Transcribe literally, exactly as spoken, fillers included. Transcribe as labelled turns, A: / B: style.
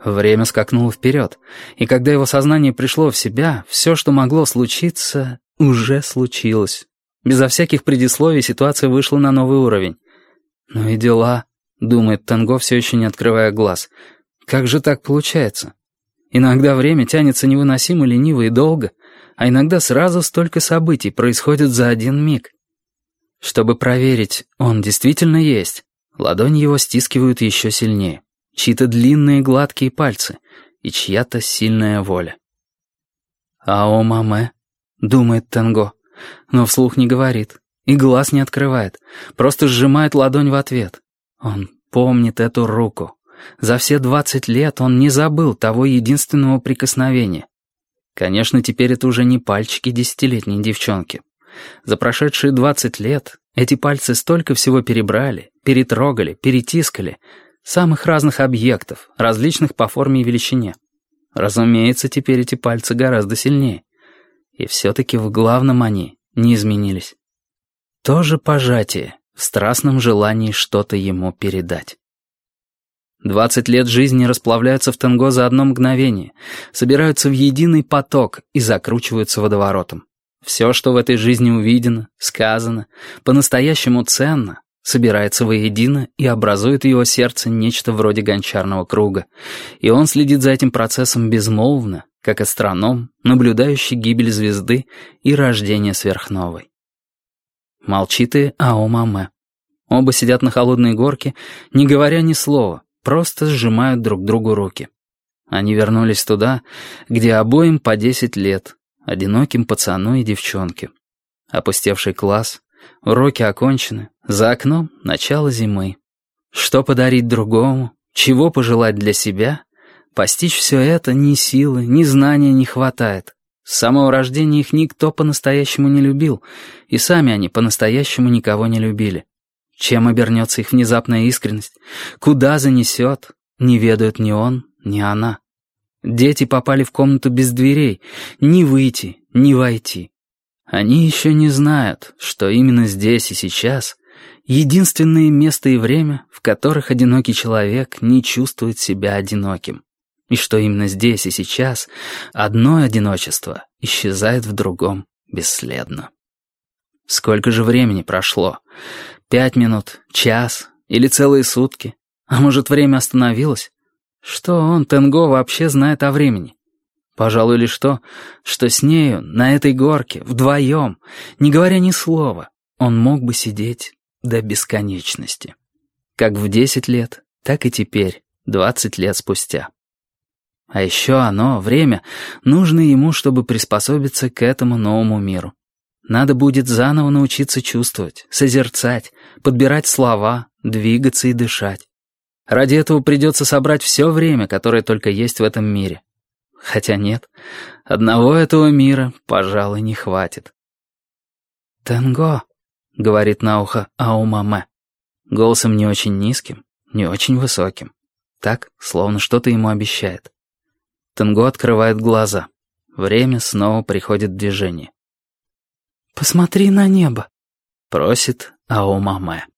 A: Время скакнуло вперед, и когда его сознание пришло в себя, все, что могло случиться, уже случилось. Безо всяких предисловий ситуация вышла на новый уровень. «Ну и дела», — думает Тенго, все еще не открывая глаз. «Как же так получается? Иногда время тянется невыносимо лениво и долго, а иногда сразу столько событий происходит за один миг». Чтобы проверить, он действительно есть, ладони его стискивают еще сильнее. Чьи-то длинные гладкие пальцы и чья-то сильная воля. «Ао маме», — думает Тенго, но вслух не говорит и глаз не открывает, просто сжимает ладонь в ответ. Он помнит эту руку. За все двадцать лет он не забыл того единственного прикосновения. Конечно, теперь это уже не пальчики десятилетней девчонки. За прошедшие двадцать лет эти пальцы столько всего перебрали, перетрогали, перетискали, самых разных объектов, различных по форме и величине. Разумеется, теперь эти пальцы гораздо сильнее. И все-таки в главном они не изменились. То же пожатие в страстном желании что-то ему передать. Двадцать лет жизни расплавляются в Тенго за одно мгновение, собираются в единый поток и закручиваются водоворотом. Все, что в этой жизни увидено, сказано, по-настоящему ценно, собирается воедино и образует в его сердце нечто вроде гончарного круга, и он следит за этим процессом безмолвно, как астроном, наблюдающий гибель звезды и рождение сверхновой. Молчит и Ао маме. Оба сидят на холодной горке, не говоря ни слова, просто сжимают друг другу руки. Они вернулись туда, где обоим по десять лет, одиноким пацану и девчонке. Опустевший класс, уроки окончены, за окном начало зимы. Что подарить другому, чего пожелать для себя, постичь все это ни силы, ни знания не хватает. С самого рождения их никто по-настоящему не любил, и сами они по-настоящему никого не любили. Чем обернется их внезапная искренность, куда занесет, не ведают ни он, ни она. Дети попали в комнату без дверей, ни выйти, ни войти. Они еще не знают, что именно здесь и сейчас единственное место и время, в которых одинокий человек не чувствует себя одиноким. И что именно здесь и сейчас одно одиночество исчезает в другом бесследно. Сколько же времени прошло? Пять минут, час или целые сутки? А может, время остановилось? Что он, Тенго, вообще знает о времени? Пожалуй, лишь то, что с нею, на этой горке, вдвоем, не говоря ни слова, он мог бы сидеть до бесконечности. Как в десять лет, так и теперь, двадцать лет спустя. А еще оно, время, нужно ему, чтобы приспособиться к этому новому миру. Надо будет заново научиться чувствовать, созерцать, подбирать слова, двигаться и дышать. Ради этого придется собрать все время, которое только есть в этом мире. Хотя нет, одного этого мира, пожалуй, не хватит. «Тенго», — говорит на ухо Ао маме, голосом не очень низким, не очень высоким. Так, словно что-то ему обещает. Тенго открывает глаза. Время снова приходит в движение. «Посмотри на небо», — просит Ао маме.